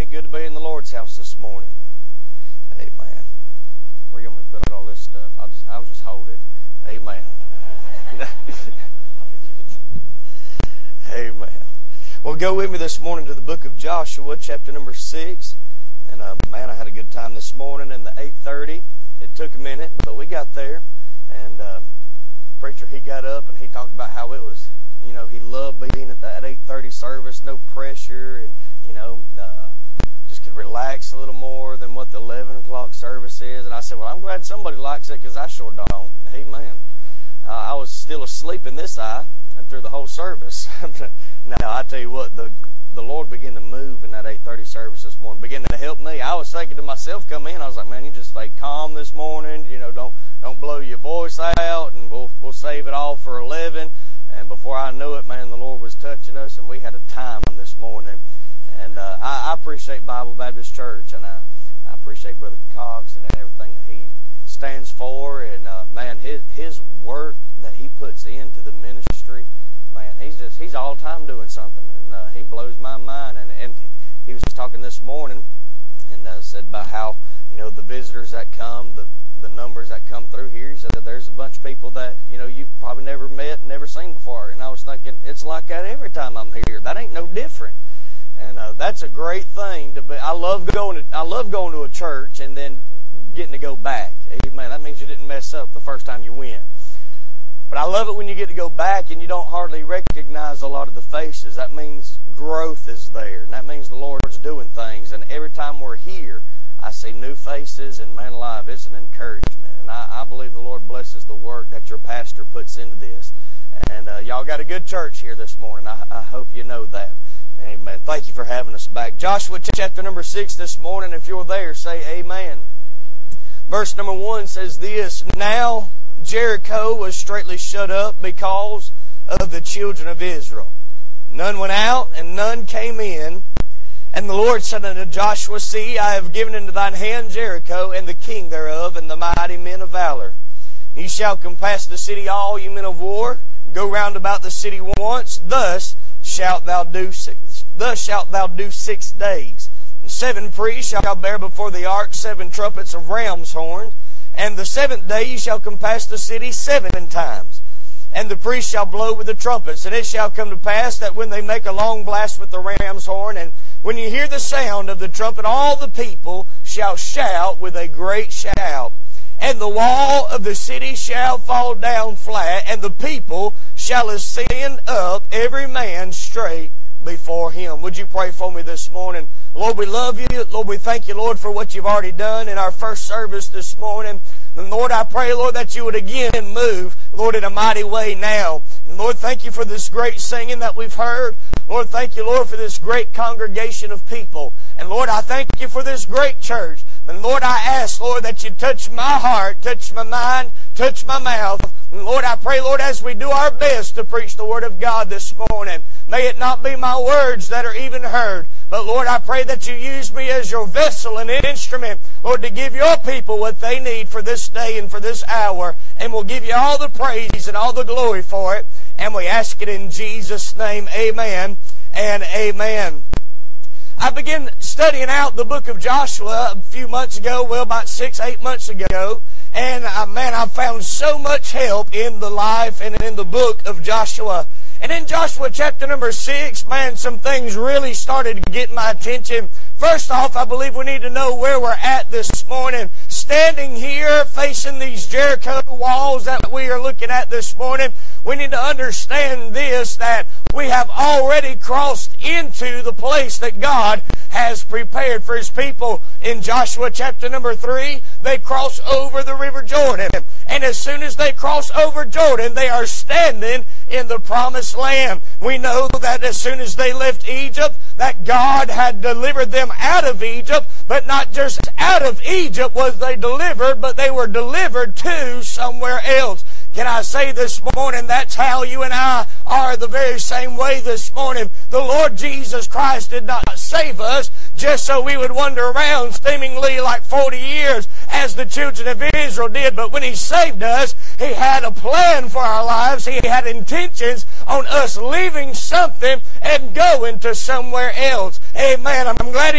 it good to be in the Lord's house this morning? Amen. Where you want me to put all this stuff? I'll just hold it. Amen. Amen. Well, go with me this morning to the book of Joshua, chapter number 6. And man, I had a good time this morning in the 8:30. It took a minute, but we got there. And the preacher, he got up and he talked about how it was, you know, he loved being at that 8:30 service, no pressure, and, you know, just could relax a little more than what the 11 o'clock service is. And I said, well, I'm glad somebody likes it because I sure don't. Amen. I was still asleep in this eye and through the whole service. Now, I tell you what, the Lord began to move in that 8:30 service this morning, began to help me. I was thinking to myself, come in, I was like, man, you just stay calm this morning, you know, don't blow your voice out, and we'll save it all for 11. And before I knew it, man, the Lord was touching us, and we had a time this morning. And I appreciate Bible Baptist Church, and I appreciate Brother Cox and everything that he stands for. And man, his work that he puts into the ministry, man, he's all the time doing something, and he blows my mind. And he was talking this morning, and said about how, you know, the visitors that come, the numbers that come through here. He said that there's a bunch of people that, you know, you've probably never met and never seen before. And I was thinking, it's like that every time I'm here. That ain't no different. And that's a great thing to be. I love going to a church and then getting to go back. Amen. That means you didn't mess up the first time you went. But I love it when you get to go back and you don't hardly recognize a lot of the faces. That means growth is there, and that means the Lord's doing things. And every time we're here, I see new faces, and man alive, it's an encouragement. And I believe the Lord blesses the work that your pastor puts into this. And y'all got a good church here this morning. I hope you know that. Amen. Thank you for having us back. Joshua chapter number 6 this morning. If you're there, say amen. Verse number 1 says this: Now Jericho was straitly shut up because of the children of Israel. None went out, and none came in. And the Lord said unto Joshua, See, I have given into thine hand Jericho, and the king thereof, and the mighty men of valor. Ye shall compass the city, all you men of war. Go round about the city once. Thus shalt thou do 6 days. And 7 priests shall bear before the ark 7 trumpets of ram's horns. And the 7th day ye shall compass the city 7 times. And the priests shall blow with the trumpets. And it shall come to pass that when they make a long blast with the ram's horn, and when you hear the sound of the trumpet, all the people shall shout with a great shout. And the wall of the city shall fall down flat, and the people shall ascend up, every man straight before him. Would you pray for me this morning? Lord, we love you. Lord, we thank you, Lord, for what you've already done in our first service this morning. And Lord, I pray, Lord, that you would again move, Lord, in a mighty way now. And Lord, thank you for this great singing that we've heard. Lord, thank you, Lord, for this great congregation of people. And Lord, I thank you for this great church. And Lord, I ask, Lord, that you touch my heart, touch my mind, touch my mouth. And Lord, I pray, Lord, as we do our best to preach the Word of God this morning, may it not be my words that are even heard. But Lord, I pray that you use me as your vessel and instrument, Lord, to give your people what they need for this day and for this hour. And we'll give you all the praise and all the glory for it. And we ask it in Jesus' name. Amen and amen. I began studying out the book of Joshua a few months ago, well, about 6-8 months ago. And man, I found so much help in the life and in the book of Joshua. And in Joshua chapter number 6, man, some things really started to get my attention. First off, I believe we need to know where we're at this morning. Standing here facing these Jericho walls that we are looking at this morning, we need to understand this, that we have already crossed into the place that God has prepared for His people. In Joshua chapter number 3, they cross over the river Jordan. And as soon as they cross over Jordan, they are standing in the promised land. We know that as soon as they left Egypt, that God had delivered them out of Egypt, but not just out of Egypt was they delivered, but they were delivered to somewhere else. Can I say this morning, that's how you and I are the very same way this morning. The Lord Jesus Christ did not save us just so we would wander around seemingly like 40 years as the children of Israel did. But when He saved us, He had a plan for our lives. He had intentions on us leaving something and going to somewhere else. Amen. I'm glad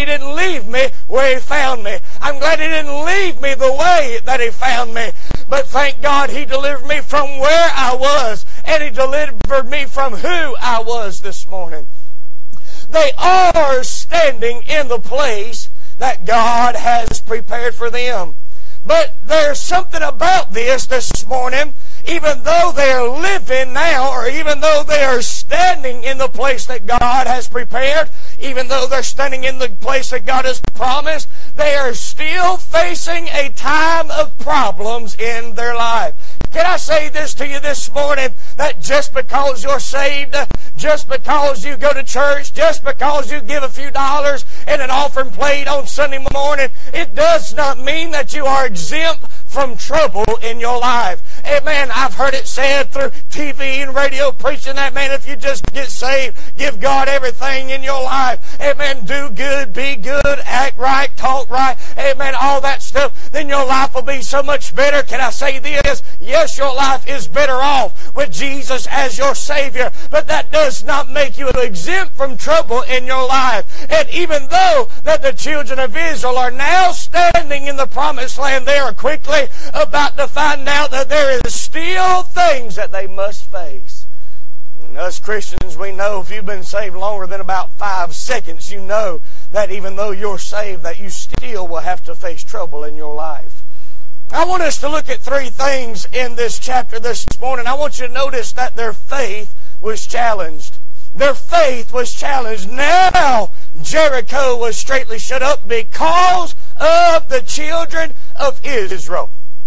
He didn't leave me where He found me. I'm glad He didn't leave me the way that He found me. But thank God He delivered me from where I was, and He delivered me from who I was this morning. They are standing in the place that God has prepared for them. But there's something about this morning. Even though they are living now, or even though they are standing in the place that God has prepared, even though they're standing in the place that God has promised, they are still facing a time of problems in their life. Can I say this to you this morning, that just because you're saved, just because you go to church, just because you give a few dollars in an offering plate on Sunday morning, it does not mean that you are exempt from trouble in your life. Amen. I've heard it said through TV and radio preaching that, man, if you just get saved, give God everything in your life. Amen. Do good, be good, act right, talk right. Amen. All that stuff. Then your life will be so much better. Can I say this? Yes, your life is better off with Jesus as your Savior. But that does not make you exempt from trouble in your life. And even though that the children of Israel are now standing in the promised land, they are quickly about to find out that there is still things that they must face. And us Christians, we know if you've been saved longer than about 5 seconds, you know that even though you're saved, that you still will have to face trouble in your life. I want us to look at 3 things in this chapter this morning. I want you to notice that their faith was challenged. Their faith was challenged. Now Jericho was straightly shut up because of the children of Israel.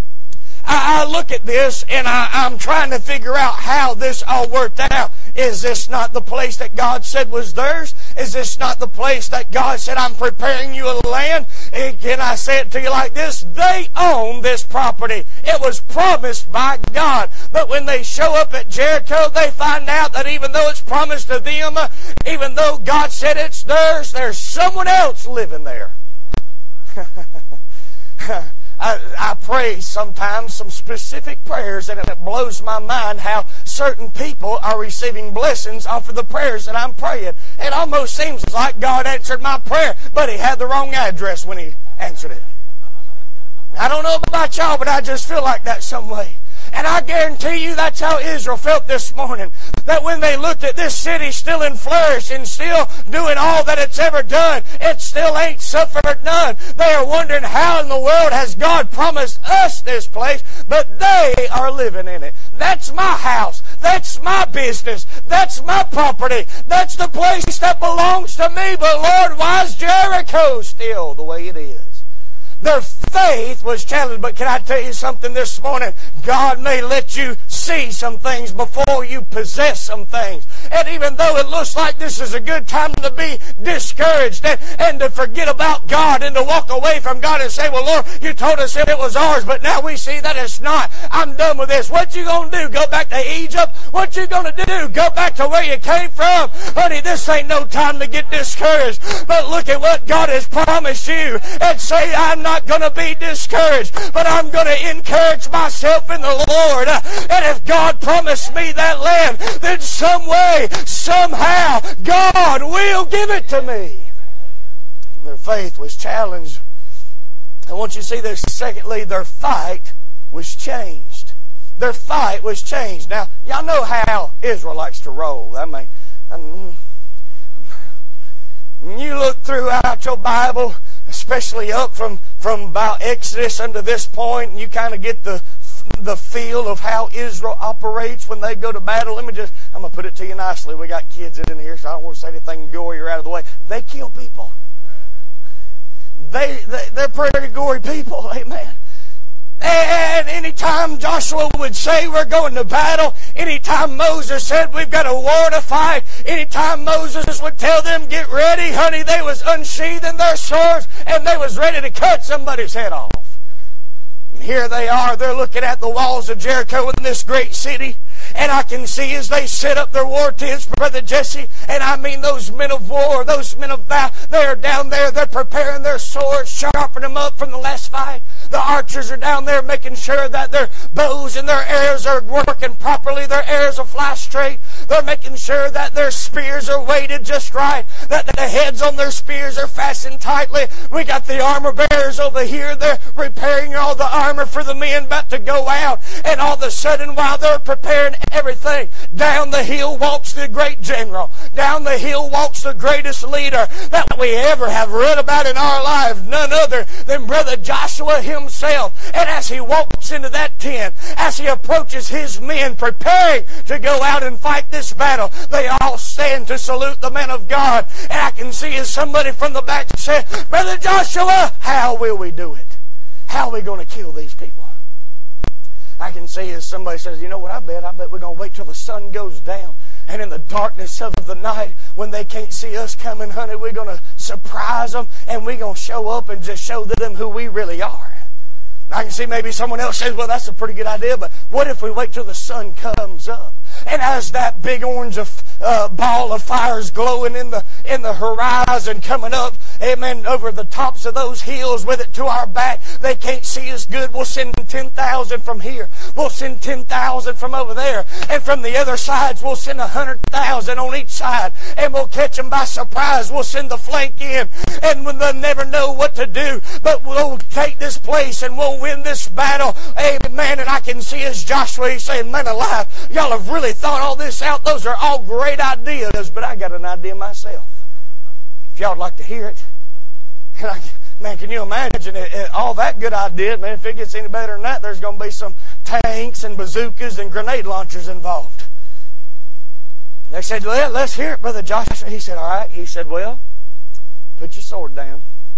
I look at this and I'm trying to figure out how this all worked out. Is this not the place that God said was theirs? Is this not the place that God said, I'm preparing you a land? And can I say it to you like this? They own this property. It was promised by God. But when they show up at Jericho, they find out that even though it's promised to them, even though God said it's theirs, there's someone else living there. I pray sometimes some specific prayers, and it blows my mind how certain people are receiving blessings off of the prayers that I'm praying. It almost seems like God answered my prayer, but He had the wrong address when He answered it. I don't know about y'all, but I just feel like that some way. And I guarantee you that's how Israel felt this morning. That when they looked at this city still in flourish and still doing all that it's ever done, it still ain't suffered none. They are wondering how in the world has God promised us this place, but they are living in it. That's my house. That's my business. That's my property. That's the place that belongs to me. But Lord, why is Jericho still the way it is? Their faith was challenged. But can I tell you something this morning? God may let you see some things before you possess some things. And even though it looks like this is a good time to be discouraged and to forget about God and to walk away from God and say, well, Lord, you told us it was ours, but now we see that it's not. I'm done with this. What you going to do? Go back to Egypt? What you going to do? Go back to where you came from? Honey, this ain't no time to get discouraged. But look at what God has promised you and say, I'm not going to be discouraged, but I'm going to encourage myself in the Lord. And if God promised me that land, then some way, somehow, God will give it to me. Their faith was challenged. I want you to see this. Secondly, their fight was changed. Their fight was changed. Now, y'all know how Israel likes to roll. I mean, you look throughout your Bible, especially up from about Exodus unto this point, and you kind of get the feel of how Israel operates when they go to battle. I'm going to put it to you nicely. We got kids in here, so I don't want to say anything gory or out of the way. They kill people. They're pretty gory people. Amen. And anytime Joshua would say we're going to battle, anytime Moses said we've got a war to fight, anytime Moses would tell them get ready, honey, they was unsheathing their swords and they was ready to cut somebody's head off. And here they are, they're looking at the walls of Jericho in this great city. And I can see as they set up their war tents, Brother Jesse, and I mean those men of war, those men of vow, they're down there, they're preparing their swords, sharpening them up from the last fight. The archers are down there making sure that their bows and their arrows are working properly, their arrows will fly straight. They're making sure that their spears are weighted just right, that the heads on their spears are fastened tightly. We got the armor bearers over here. They're repairing all the armor for the men about to go out. And all of a sudden, while they're preparing everything, down the hill walks the great general. Down the hill walks the greatest leader that we ever have read about in our lives. None other than Brother Joshua himself. And as he walks into that tent, as he approaches his men preparing to go out and fight this battle, they all stand to salute the man of God. And I can see as somebody from the back said, Brother Joshua, how will we do it? How are we going to kill these people? I can see as somebody says, you know what, I bet we're going to wait till the sun goes down. And in the darkness of the night, when they can't see us coming, honey, we're going to surprise them, and we're going to show up and just show them who we really are. I can see maybe someone else says, well, that's a pretty good idea, but what if we wait till the sun comes up? And as that big orange ball of fire is glowing in the horizon coming up, amen, over the tops of those hills with it to our back, they can't see us good. We'll send 10,000 from here. We'll send 10,000 from over there. And from the other sides, we'll send 100,000 on each side. And we'll catch them by surprise. We'll send the flank in. And when they'll never know what to do, but we'll take this place and we'll win this battle. Amen. And I can see as Joshua, he's saying, man alive, y'all have really thought all this out. Those are all great ideas, but I got an idea myself. If y'all would like to hear it. Man, can you imagine all that good idea? Man, if it gets any better than that, there's going to be some tanks and bazookas and grenade launchers involved. They said, let's hear it, Brother Joshua. He said, all right. He said, well, put your sword down.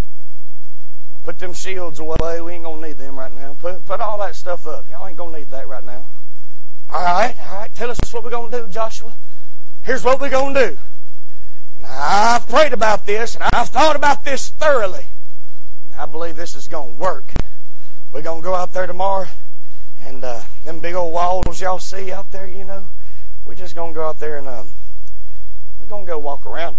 Put them shields away. We ain't going to need them right now. Put all that stuff up. Y'all ain't going to need that right now. All right. Tell us what we're going to do, Joshua. Here's what we're going to do. And I've prayed about this, and I've thought about this thoroughly. And I believe this is going to work. We're going to go out there tomorrow, and them big old walls y'all see out there, you know, we're just going to go out there and we're going to go walk around them.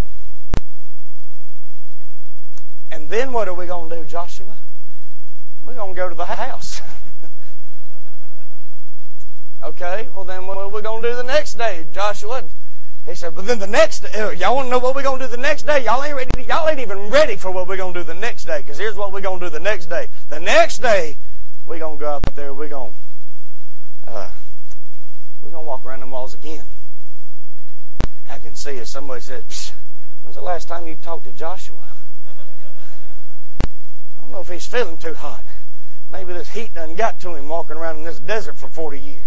And then what are we going to do, Joshua? We're going to go to the house. Okay, well then what are we going to do the next day, Joshua? He said, but then the next day, y'all want to know what we're going to do the next day? Y'all ain't even ready for what we're going to do the next day, because here's what we're going to do the next day. The next day, we're going to go out there, we're going to walk around them walls again. I can see as somebody said, when's the last time you talked to Joshua? I don't know if he's feeling too hot. Maybe this heat done got to him walking around in this desert for 40 years.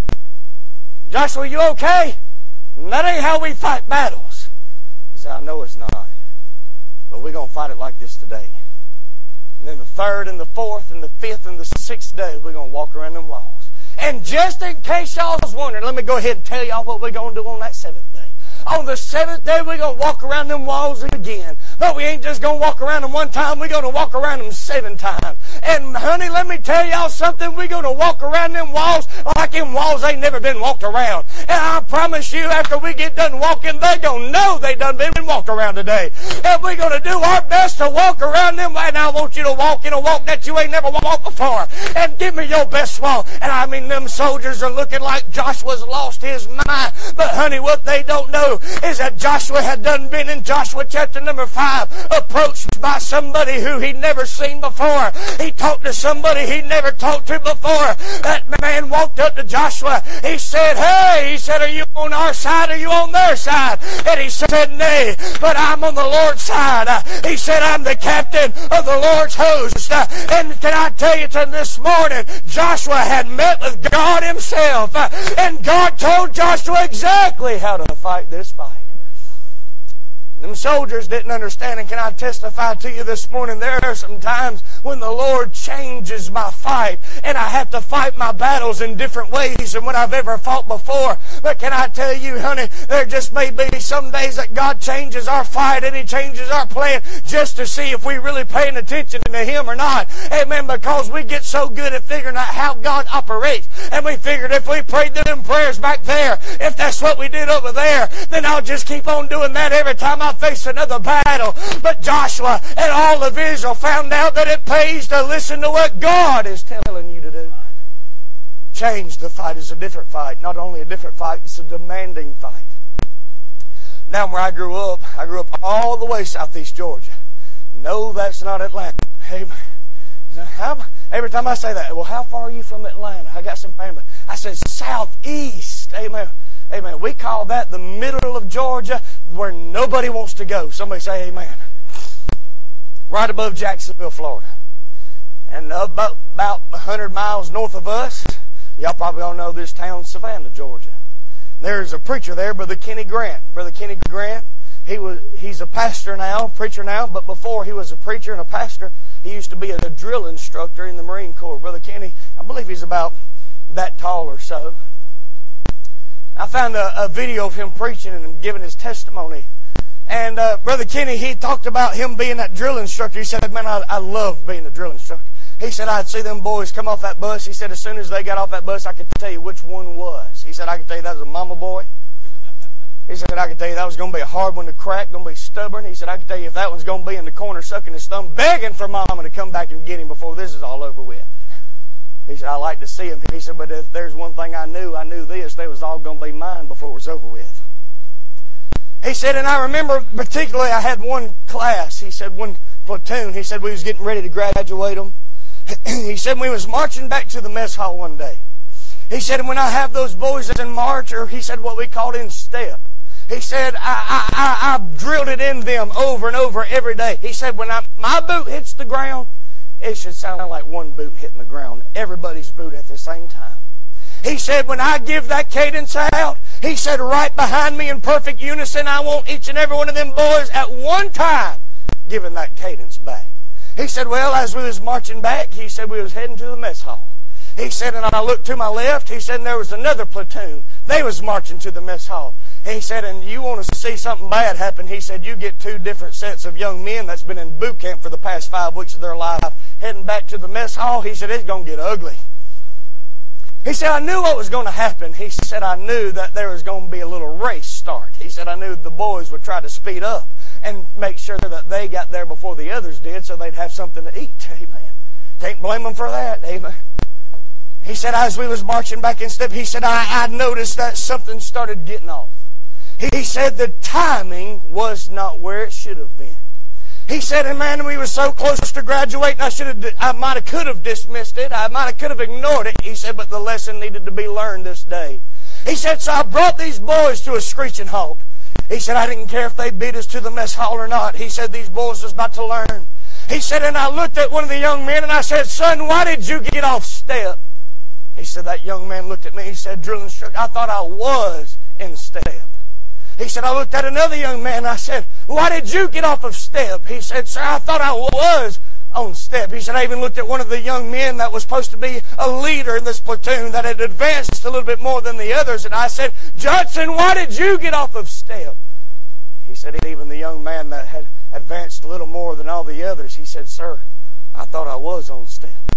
Joshua, you okay? And that ain't how we fight battles. He said, I know it's not. But we're going to fight it like this today. And then the third and the fourth and the fifth and the sixth day, we're going to walk around them walls. And just in case y'all was wondering, let me go ahead and tell y'all what we're going to do on that seventh day. On the seventh day, we're going to walk around them walls again. But we ain't just going to walk around them one time. We're going to walk around them 7 times. And, honey, let me tell y'all something. We're going to walk around them walls like them walls ain't never been walked around. And I promise you, after we get done walking, they going to know they done been walked around today. And we're going to do our best to walk around them. And I want you to walk in a walk that you ain't never walked before. And give me your best walk. And I mean, them soldiers are looking like Joshua's lost his mind. But, honey, what they don't know is that Joshua had done been in Joshua chapter number 5, approached by somebody who he'd never seen before. He talked to somebody he'd never talked to before. That man walked up to Joshua. He said, hey, he said, are you on our side or are you on their side? And he said, nay, but I'm on the Lord's side. He said, I'm the captain of the Lord's host. And can I tell you this morning, Joshua had met with God himself. And God told Joshua exactly how to fight this fight. Them soldiers didn't understand, and can I testify to you this morning, there are some times when the Lord changes my fight, and I have to fight my battles in different ways than what I've ever fought before. But can I tell you, honey, there just may be some days that God changes our fight, and He changes our plan just to see if we're really paying attention to Him or not. Amen, because we get so good at figuring out how God operates, and we figured if we prayed them prayers back there, if that's what we did over there, then I'll just keep on doing that every time I face another battle. But Joshua and all of Israel found out that it pays to listen to what God is telling you to do. Change the fight is a different fight. Not only a different fight, it's a demanding fight. Down where I grew up all the way southeast Georgia. No, that's not Atlanta. Amen. Every time I say that, well, how far are you from Atlanta? I got some family. I said southeast. Amen. Amen. We call that the middle of Georgia where nobody wants to go. Somebody say amen. Right above Jacksonville, Florida. And about 100 miles north of us, y'all probably all know this town, Savannah, Georgia. There's a preacher there, Brother Kenny Grant. Brother Kenny Grant, he's a pastor now, preacher now, but before he was a preacher and a pastor, he used to be a drill instructor in the Marine Corps. Brother Kenny, I believe he's about that tall or so. I found a video of him preaching and giving his testimony. And Brother Kenny, he talked about him being that drill instructor. He said, man, I love being a drill instructor. He said, I'd see them boys come off that bus. He said, as soon as they got off that bus, I could tell you which one was. He said, I could tell you that was a mama boy. He said, I could tell you that was going to be a hard one to crack, going to be stubborn. He said, I could tell you if that one's going to be in the corner sucking his thumb, begging for mama to come back and get him before this is all over with. He said, I like to see him. He said, but if there's one thing I knew this, they was all going to be mine before it was over with. He said, and I remember particularly I had one class. He said, one platoon. He said, we was getting ready to graduate them. He said, we was marching back to the mess hall one day. He said, and when I have those boys in march, or he said what we called in step. He said, I drilled it in them over and over every day. He said, when my boot hits the ground, it should sound like one boot hitting the ground. Everybody's boot at the same time. He said, when I give that cadence out, he said, right behind me in perfect unison, I want each and every one of them boys at one time giving that cadence back. He said, well, as we was marching back, he said, we was heading to the mess hall. He said, and I looked to my left, he said, and there was another platoon. They was marching to the mess hall. He said, and you want to see something bad happen, he said, you get two different sets of young men that's been in boot camp for the past 5 weeks of their life heading back to the mess hall. He said, it's going to get ugly. He said, I knew what was going to happen. He said, I knew that there was going to be a little race start. He said, I knew the boys would try to speed up and make sure that they got there before the others did so they'd have something to eat. Amen. Can't blame them for that. Amen. He said, as we was marching back in step, he said, I noticed that something started getting off. He said, the timing was not where it should have been. He said, and man, we were so close to graduating, I could have dismissed it. I could have ignored it. He said, but the lesson needed to be learned this day. He said, so I brought these boys to a screeching halt. He said, I didn't care if they beat us to the mess hall or not. He said, these boys was about to learn. He said, and I looked at one of the young men and I said, son, why did you get off step? He said, that young man looked at me. He said, drill instructor, I thought I was in step. He said, I looked at another young man and I said, why did you get off of step? He said, sir, I thought I was on step. He said, I even looked at one of the young men that was supposed to be a leader in this platoon that had advanced a little bit more than the others. And I said, Judson, why did you get off of step? He said, even the young man that had advanced a little more than all the others, he said, sir, I thought I was on step.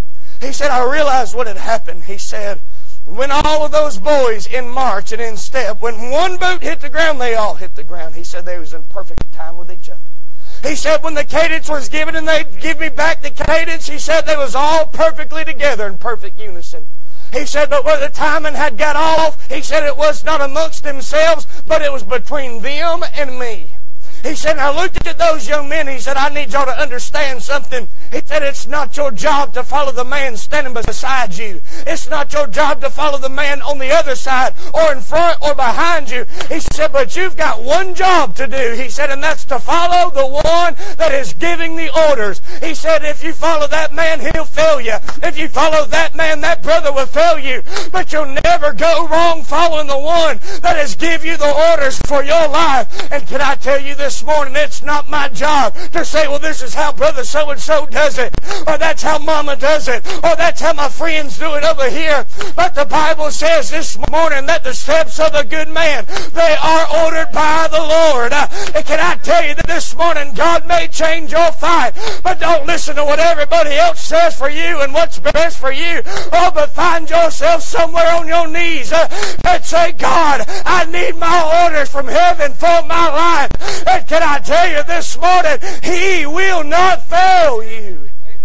He said, I realized what had happened. He said, when all of those boys in march and in step, when one boot hit the ground, they all hit the ground. He said they was in perfect time with each other. He said when the cadence was given and they'd give me back the cadence, he said they was all perfectly together in perfect unison. He said, but where the timing had got off, he said it was not amongst themselves, but it was between them and me. He said, I looked at those young men. He said, I need y'all to understand something. He said, it's not your job to follow the man standing beside you. It's not your job to follow the man on the other side or in front or behind you. He said, but you've got one job to do. He said, and that's to follow the one that is giving the orders. He said, if you follow that man, he'll fail you. If you follow that man, that brother will fail you. But you'll never go wrong following the one that has give you the orders for your life. And can I tell you this morning, it's not my job to say, well, this is how brother so-and-so does it, or that's how mama does it, or that's how my friends do it over here. But the Bible says this morning that the steps of a good man, they are ordered by the Lord. And can I tell you that this morning God may change your fight, but don't listen to what everybody else says for you and what's best for you. Oh, but find yourself somewhere on your knees and say, God, I need my orders from heaven for my life. And can I tell you this morning, He will not fail you.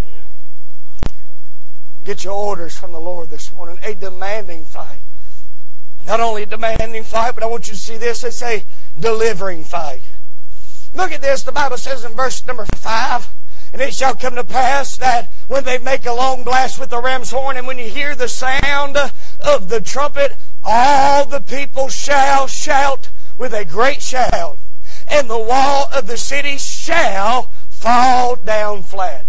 Get your orders from the Lord this morning. A demanding fight. Not only a demanding fight, but I want you to see this. They say, delivering faith. Look at this. The Bible says in verse number 5, and it shall come to pass that when they make a long blast with the ram's horn, and when you hear the sound of the trumpet, all the people shall shout with a great shout, and the wall of the city shall fall down flat.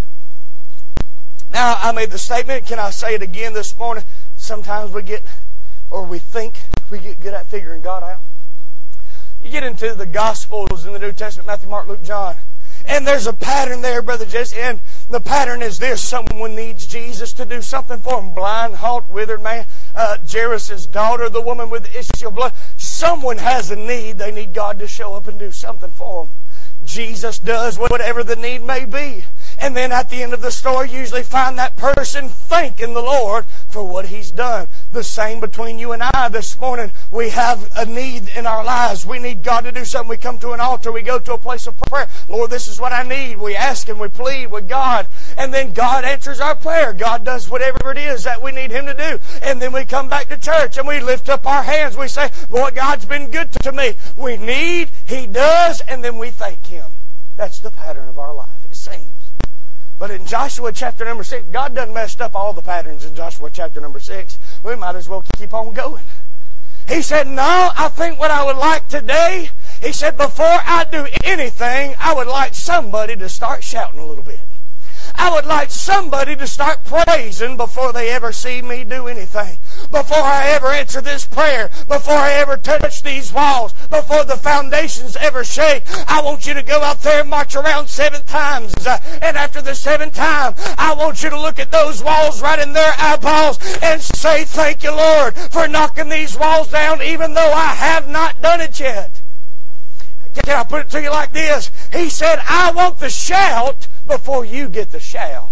Now, I made the statement. Can I say it again this morning? Sometimes we think we get good at figuring God out. You get into the Gospels in the New Testament, Matthew, Mark, Luke, John, and there's a pattern there, Brother Jesse, and the pattern is this. Someone needs Jesus to do something for them. Blind, halt, withered man, Jairus' daughter, the woman with the issue of blood. Someone has a need. They need God to show up and do something for them. Jesus does whatever the need may be. And then at the end of the story, you usually find that person thanking the Lord for what He's done. The same between you and I this morning. We have a need in our lives. We need God to do something. We come to an altar. We go to a place of prayer. Lord, this is what I need. We ask and we plead with God. And then God answers our prayer. God does whatever it is that we need Him to do. And then we come back to church and we lift up our hands. We say, boy, God's been good to me. We need, He does, and then we thank Him. That's the pattern of our life, it seems. But in Joshua chapter number 6, God done messed up all the patterns in Joshua chapter number 6. We might as well keep on going. He said, no, I think what I would like today, He said, before I do anything, I would like somebody to start shouting a little bit. I would like somebody to start praising before they ever see me do anything. Before I ever answer this prayer. Before I ever touch these walls. Before the foundations ever shake. I want you to go out there and march around 7 times. And after the 7th time, I want you to look at those walls right in their eyeballs and say, thank you, Lord, for knocking these walls down even though I have not done it yet. Can I put it to you like this? He said, I want the shout before you get the shout.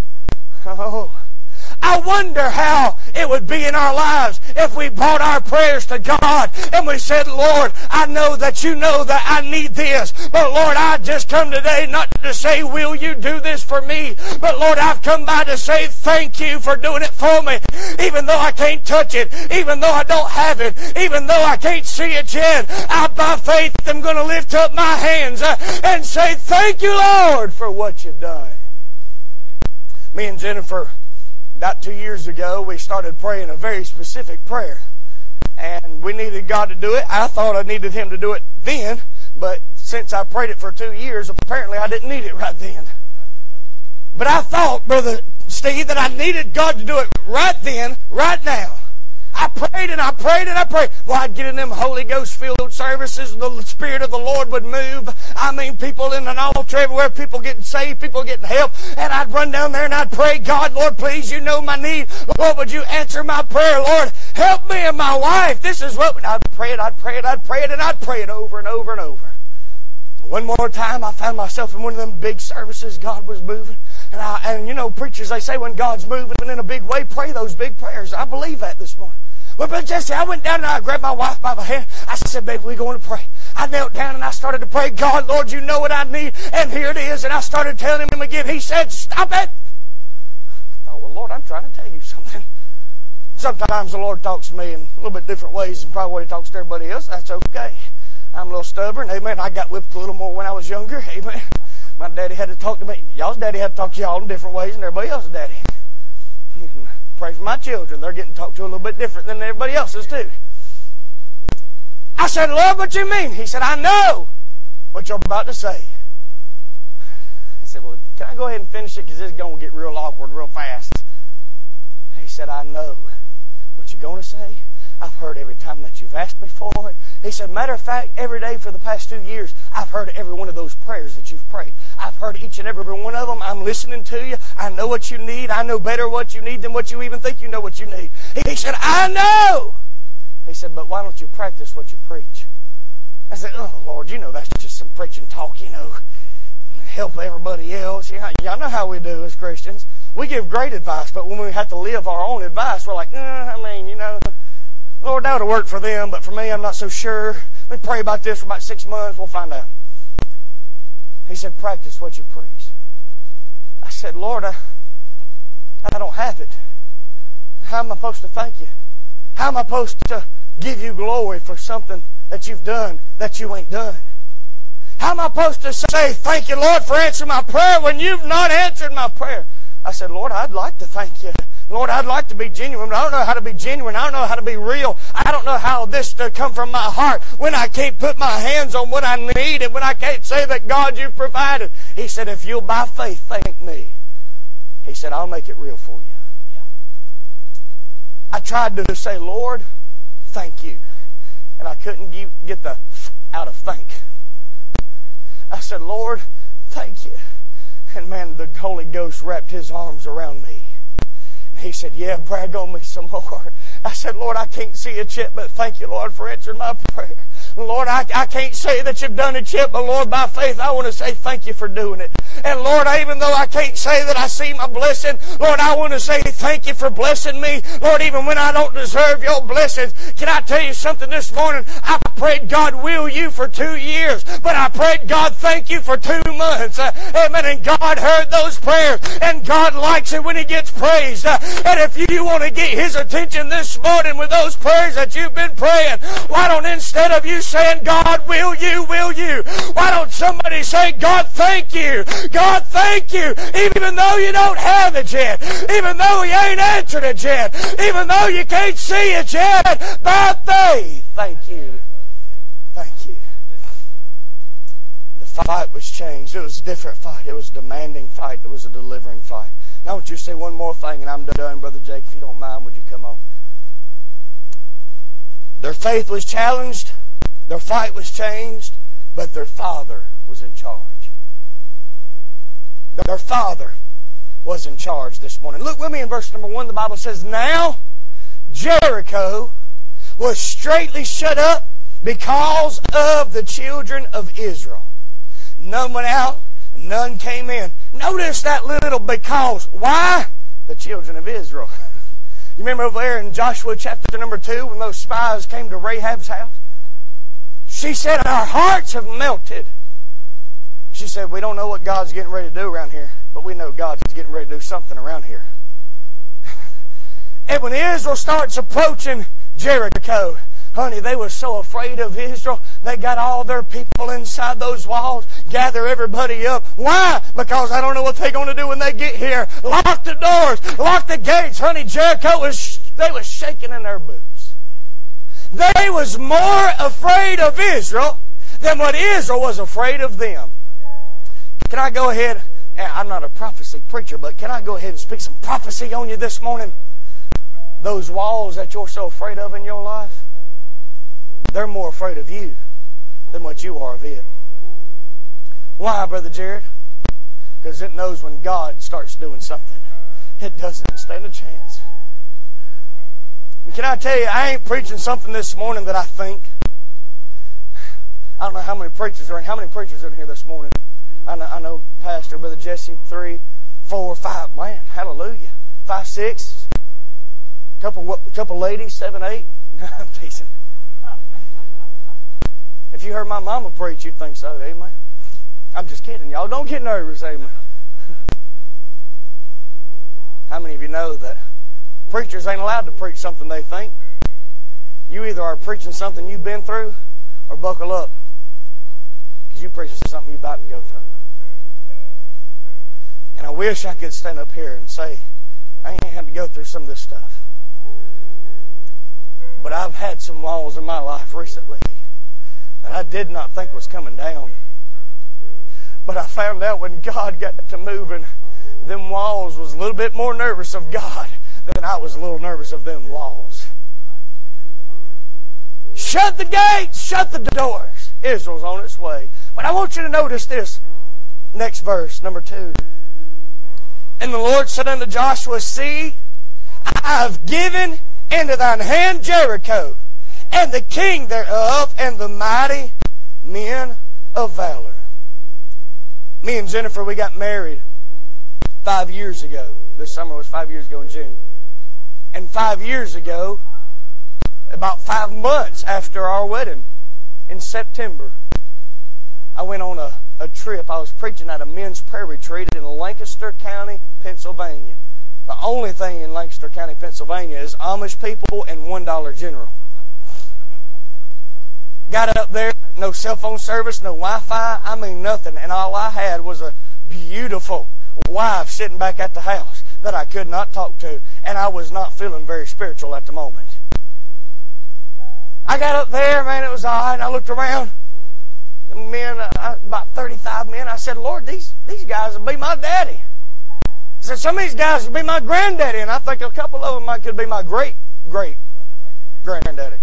Oh, I wonder how it would be in our lives if we brought our prayers to God and we said, Lord, I know that you know that I need this, but Lord, I just come today not to say, will you do this for me? But Lord, I've come by to say thank you for doing it for me. Even though I can't touch it, even though I don't have it, even though I can't see it yet, I by faith am going to lift up my hands and say thank you, Lord, for what you've done. Me and Jennifer, about 2 years ago, we started praying a very specific prayer. And we needed God to do it. I thought I needed Him to do it then, but since I prayed it for 2 years, apparently I didn't need it right then. But I thought, Brother Steve, that I needed God to do it right then, right now. I prayed and I prayed and I prayed. Well, I'd get in them Holy Ghost-filled services. The Spirit of the Lord would move. I mean, people in an altar everywhere, people getting saved, people getting help. And I'd run down there and I'd pray, God, Lord, please, you know my need. Lord, would you answer my prayer? Lord, help me and my wife. This is what... I'd pray it, and I'd pray it over and over and over. One more time, I found myself in one of them big services. God was moving. And you know, preachers, they say when God's moving in a big way, pray those big prayers. I believe that this morning. Well, Brother Jesse, I went down and I grabbed my wife by the hand. I said, baby, we're going to pray. I knelt down and I started to pray, God, Lord, you know what I need. And here it is. And I started telling Him again. He said, stop it. I thought, well, Lord, I'm trying to tell you something. Sometimes the Lord talks to me in a little bit different ways than probably what He talks to everybody else. That's okay. I'm a little stubborn. Amen. I got whipped a little more when I was younger. Amen. My daddy had to talk to me. Y'all's daddy had to talk to y'all in different ways than everybody else's daddy. Pray for my children. They're getting talked to a little bit different than everybody else's too. I said, Lord, what you mean? He said, I know what you're about to say. I said, well, can I go ahead and finish it? Because this is going to get real awkward real fast. He said, I know what you're going to say. I've heard every time that you've asked me for it. He said, matter of fact, every day for the past 2 years, I've heard every one of those prayers that you've prayed. I've heard each and every one of them. I'm listening to you. I know what you need. I know better what you need than what you even think you know what you need. He said, I know. He said, but why don't you practice what you preach? I said, oh, Lord, you know that's just some preaching talk, you know. Help everybody else. Y'all know how we do as Christians. We give great advice, but when we have to live our own advice, we're like, you know, Lord, that would have worked for them, but for me, I'm not so sure. Let me pray about this for about 6 months. We'll find out. He said, practice what you preach. I said, Lord, I don't have it. How am I supposed to thank you? How am I supposed to give you glory for something that you've done that you ain't done? How am I supposed to say, thank you, Lord, for answering my prayer when you've not answered my prayer? I said, Lord, I'd like to thank you. Lord, I'd like to be genuine, but I don't know how to be genuine. I don't know how to be real. I don't know how this to come from my heart when I can't put my hands on what I need and when I can't say that, God, you've provided. He said, if you'll by faith thank me, He said, I'll make it real for you. I tried to say, Lord, thank you. And I couldn't get the out of thank. I said, Lord, thank you. And man, the Holy Ghost wrapped His arms around me. And He said, yeah, brag on me some more. I said, Lord, I can't see it yet, but thank you, Lord, for answering my prayer. Lord, I can't say that you've done it yet, but Lord, by faith, I want to say thank you for doing it. And Lord, even though I can't say that I see my blessing, Lord, I want to say thank you for blessing me. Lord, even when I don't deserve your blessings. Can I tell you something this morning? I prayed God will you for 2 years, but I prayed God thank you for 2 months. Amen. And God heard those prayers, and God likes it when He gets praised. And if you want to get His attention this morning with those prayers that you've been praying, why don't, instead of you saying, God, will you, why don't somebody say, God, thank you. God, thank you. Even though you don't have it yet. Even though you ain't answered it yet. Even though you can't see it yet. By faith, thank you. Thank you. The fight was changed. It was a different fight. It was a demanding fight. It was a delivering fight. Now I want you to say one more thing, and I'm done. Brother Jake, if you don't mind, would you come on? Their faith was challenged. Their fight was changed. But their Father was in charge. Their Father was in charge this morning. Look with me in verse number 1. The Bible says, now Jericho was straitly shut up because of the children of Israel. None went out, and none came in. Notice that little because. Why? The children of Israel. You remember over there in Joshua chapter number 2 when those spies came to Rahab's house? She said, our hearts have melted. She said, we don't know what God's getting ready to do around here, but we know God's getting ready to do something around here. And when Israel starts approaching Jericho, honey, they were so afraid of Israel, they got all their people inside those walls, gather everybody up. Why? Because I don't know what they're going to do when they get here. Lock the doors, lock the gates. Honey, Jericho they was shaking in their boots. They was more afraid of Israel than what Israel was afraid of them. Can I go ahead? I'm not a prophecy preacher, but can I go ahead and speak some prophecy on you this morning? Those walls that you're so afraid of in your life, they're more afraid of you than what you are of it. Why, Brother Jared? Because it knows when God starts doing something, it doesn't stand a chance. And can I tell you, I ain't preaching something this morning that I think. I don't know how many preachers are in. How many preachers are in here this morning? I know Pastor, Brother Jesse, 3, 4, 5. Man, hallelujah. 5, 6. Couple ladies, 7, 8. No, I'm teasing. If you heard my mama preach, you'd think so. Amen. I'm just kidding, y'all. Don't get nervous. Amen. How many of you know that preachers ain't allowed to preach something they think? You either are preaching something you've been through or buckle up. Because you're preaching something you're about to go through. And I wish I could stand up here and say, I ain't had to go through some of this stuff. But I've had some walls in my life recently that I did not think was coming down. But I found out when God got to moving, them walls was a little bit more nervous of God than I was a little nervous of them walls. Shut the gates, shut the doors. Israel's on its way. But I want you to notice this. Next verse, number 2. And the Lord said unto Joshua, see, I have given into thine hand Jericho, and the king thereof, and the mighty men of valor. Me and Jennifer, we got married 5 years ago. This summer was 5 years ago in June. And 5 years ago, about 5 months after our wedding, in September, I went on a trip. I was preaching at a men's prayer retreat in Lancaster County, Pennsylvania. The only thing in Lancaster County, Pennsylvania is Amish people and $1 General. Got up there, no cell phone service, no Wi-Fi, I mean nothing. And all I had was a beautiful wife sitting back at the house that I could not talk to. And I was not feeling very spiritual at the moment. I got up there, man, it was all right. And I looked around. The men, about 35 men, I said, Lord, these guys will be my daddy. I said, some of these guys will be my granddaddy. And I think a couple of them could be my great-great-granddaddy.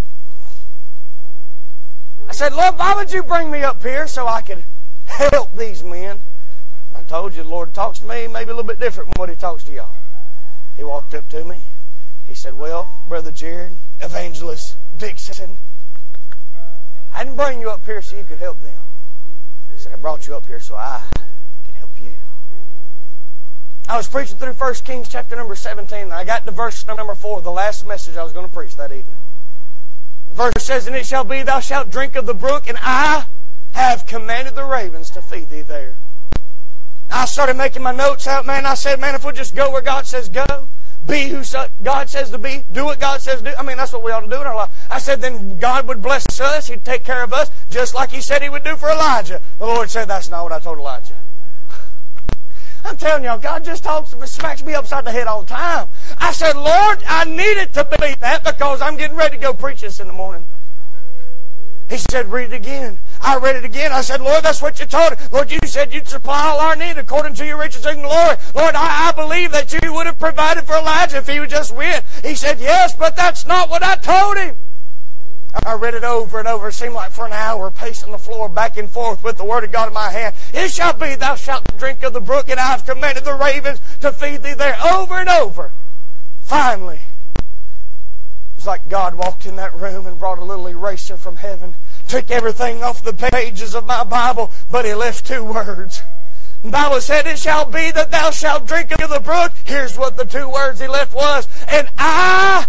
I said, Lord, why would you bring me up here so I could help these men? I told you the Lord talks to me maybe a little bit different from what He talks to y'all. He walked up to me. He said, well, Brother Jared, Evangelist Dixon, I didn't bring you up here so you could help them. He said, I brought you up here so I can help you. I was preaching through 1 Kings chapter number 17, and I got to verse number 4, the last message I was going to preach that evening. The verse says, and it shall be, thou shalt drink of the brook, and I have commanded the ravens to feed thee there. I started making my notes out, man. I said, man, if we'll just go where God says go, be who God says to be, do what God says to do. I mean, that's what we ought to do in our life. I said, then God would bless us. He'd take care of us, just like He said He would do for Elijah. The Lord said, that's not what I told Elijah. I'm telling y'all, God just smacks me upside the head all the time. I said, Lord, I need it to be that because I'm getting ready to go preach this in the morning. He said, read it again. I read it again. I said, Lord, that's what you told us. Lord, you said you'd supply all our need according to your riches and glory. Lord, I believe that you would have provided for Elijah if he would just win. He said, yes, but that's not what I told him. I read it over and over. It seemed like for an hour, pacing the floor back and forth with the Word of God in my hand. It shall be, thou shalt drink of the brook, and I have commanded the ravens to feed thee there. Over and over. Finally, it's like God walked in that room and brought a little eraser from heaven, took everything off the pages of my Bible, but He left 2 words. The Bible said, it shall be that thou shalt drink of the brook. Here's what the 2 words He left was, and I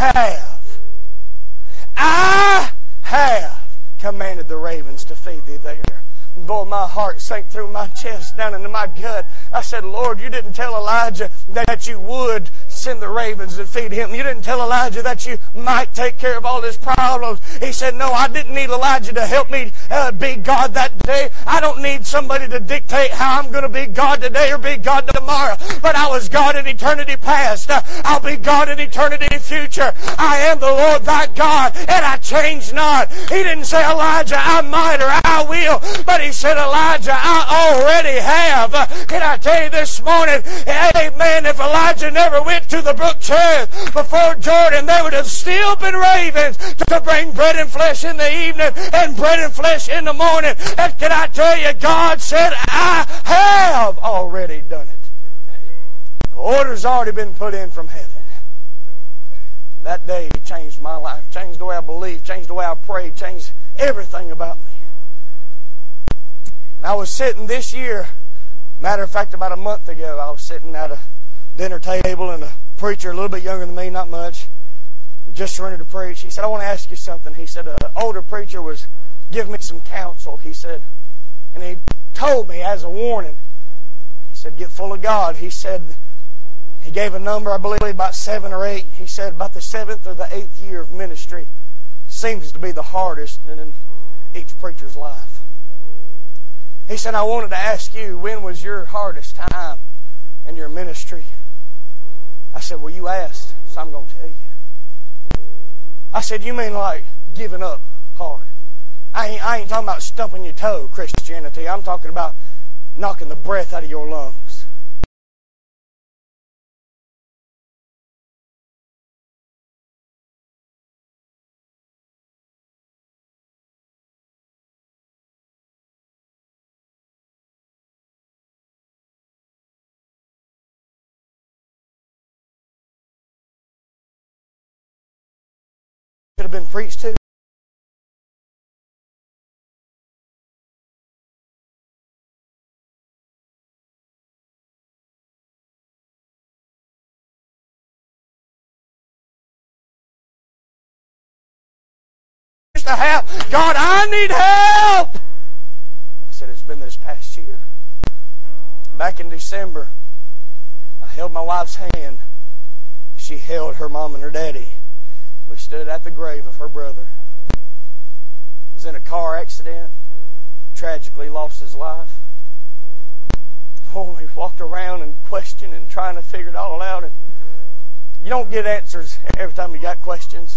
have commanded the ravens to feed thee there. Boy, my heart sank through my chest down into my gut. I said, Lord, you didn't tell Elijah that you would send the ravens and feed him. You didn't tell Elijah that you might take care of all his problems. He said, no, I didn't need Elijah to help me be God that day. I don't need somebody to dictate how I'm going to be God today or be God tomorrow. But I was God in eternity past. I'll be God in eternity future. I am the Lord thy God, and I change not. He didn't say, Elijah, I might or I will. But He said, Elijah, I already have. Can I tell you this morning, amen, if Elijah never went to the brook Cherith before Jordan, there would have still been ravens to bring bread and flesh in the evening and bread and flesh in the morning. And can I tell you, God said, I have already done it. The order's already been put in from heaven. That day changed my life, changed the way I believed, changed the way I prayed, changed everything about me. And I was sitting this year, matter of fact, about a month ago, I was sitting at a dinner table, and a preacher a little bit younger than me, not much, just surrendered to preach. He said, I want to ask you something. He said, an older preacher was giving me some counsel, he said, and he told me as a warning, he said, get full of God. He said, he gave a number, I believe about 7 or 8. He said, about the 7th or the 8th year of ministry seems to be the hardest in each preacher's life. He said, I wanted to ask you, when was your hardest time in your ministry? I said, well, you asked, so I'm going to tell you. I said, you mean like giving up hard? I ain't talking about stumping your toe, Christianity. I'm talking about knocking the breath out of your lungs. Could have been preached to. To help. God, I need help. I said, it's been this past year. Back in December, I held my wife's hand. She held her mom and her daddy. We stood at the grave of her brother. was in a car accident, tragically lost his life. Oh, we walked around and questioned and trying to figure it all out. And you don't get answers every time you got questions.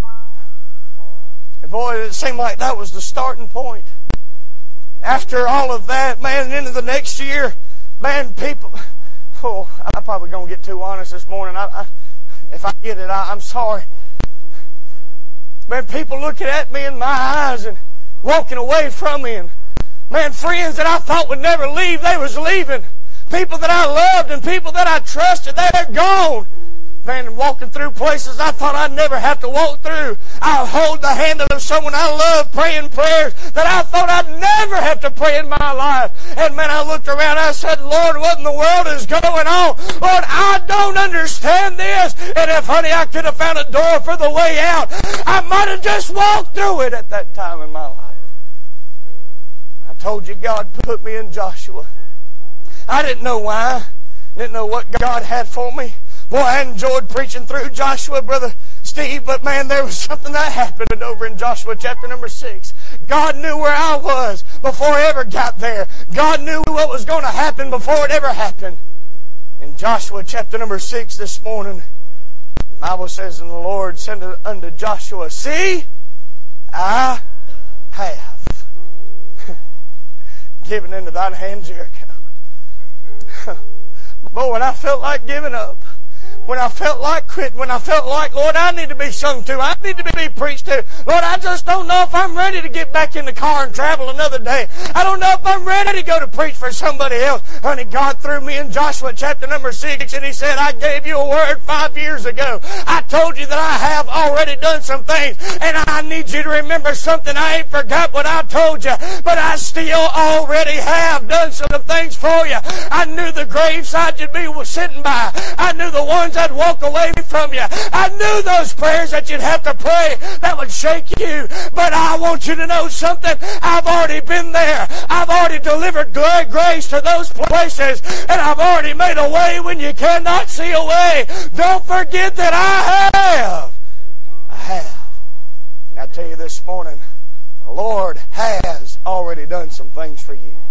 And boy, it seemed like that was the starting point. After all of that, man, into the next year, man, people... Oh, I'm probably going to get too honest this morning. If I get it, I'm sorry. Man, people looking at me in my eyes and walking away from me. And man, friends that I thought would never leave, they was leaving. People that I loved and people that I trusted, they're gone. Man, walking through places I thought I'd never have to walk through. I hold the hand of someone I love, praying prayers that I thought I'd never have to pray in my life. And man, I looked around, I said, Lord, what in the world is going on? Lord, I don't understand this. And if, honey, I could have found a door for the way out, I might have just walked through it at that time in my life. I told you God put me in Joshua. I didn't know why. Didn't know what God had for me. Boy, I enjoyed preaching through Joshua, Brother Steve, but man, there was something that happened over in Joshua chapter number 6. God knew where I was before I ever got there. God knew what was going to happen before it ever happened. In Joshua chapter number 6 this morning, the Bible says, and the Lord said unto Joshua, see, I have given into thine hand Jericho. Boy, when I felt like giving up, when I felt like quitting, when I felt like, Lord, I need to be sung to, I need to be preached to. Lord, I just don't know if I'm ready to get back in the car and travel another day. I don't know if I'm ready to go to preach for somebody else. Honey, God threw me in Joshua chapter number 6, and He said, I gave you a word 5 years ago. I told you that I have already done some things, and I need you to remember something. I ain't forgot what I told you, but I still already have done some things for you. I knew the graveside you'd be sitting by. I knew the ones I'd walk away from you. I knew those prayers that you'd have to pray that would shake you. But I want you to know something. I've already been there. I've already delivered grace to those places. And I've already made a way when you cannot see a way. Don't forget that I have. I have. And I tell you this morning, the Lord has already done some things for you.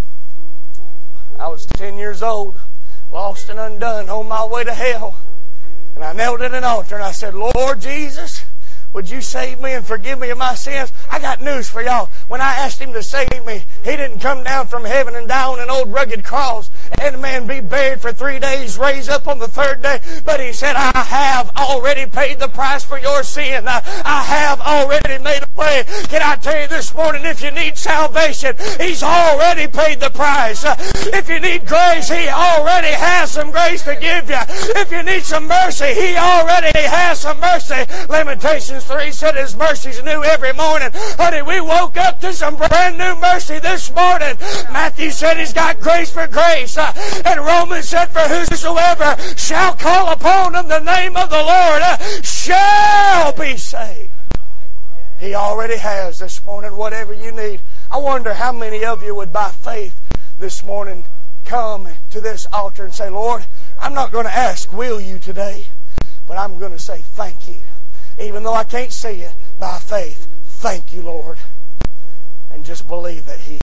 I was 10 years old, lost and undone, on my way to hell. And I knelt at an altar and I said, Lord Jesus, would you save me and forgive me of my sins? I got news for y'all. When I asked Him to save me, He didn't come down from heaven and die on an old rugged cross and man be buried for 3 days, raise up on the third day. But He said, I have already paid the price for your sin. I have already made a way. Can I tell you this morning, if you need salvation, He's already paid the price. If you need grace, He already has some grace to give you. If you need some mercy, He already has some mercy. Lamentations 3 said His mercies new every morning. Honey, we woke up to some brand new mercy this morning. Matthew said He's got grace for grace. And Romans said, for whosoever shall call upon Him the name of the Lord shall be saved. He already has this morning whatever you need. I wonder how many of you would by faith this morning come to this altar and say, Lord, I'm not going to ask, will you today? But I'm going to say thank you. Even though I can't see it, by faith, thank you, Lord. And just believe that He